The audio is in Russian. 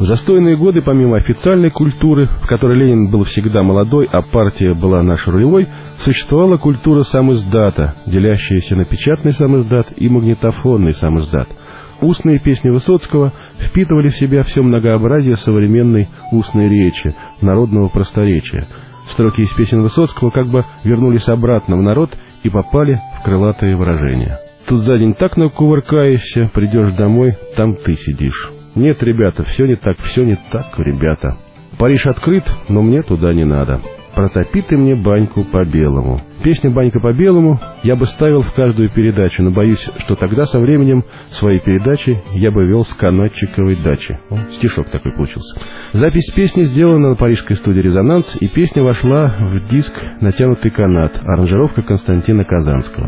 В застойные годы, помимо официальной культуры, в которой Ленин был всегда молодой, а партия была нашей рулевой, существовала культура самиздата, делящаяся на печатный самиздат и магнитофонный самиздат. Устные песни Высоцкого впитывали в себя все многообразие современной устной речи, народного просторечия. Строки из песен Высоцкого как бы вернулись обратно в народ и попали в крылатые выражения. «Тут за день так накувыркаешься, придешь домой, там ты сидишь». Нет, ребята, все не так, ребята. Париж открыт, но мне туда не надо. Протопи ты мне баньку по-белому. Песню «Банька по-белому» я бы ставил в каждую передачу, но боюсь, что тогда со временем свои передачи я бы вел с канатчиковой дачи. Стишок такой получился. Запись песни сделана на парижской студии «Резонанс», и песня вошла в диск «Натянутый канат», аранжировка Константина Казанского.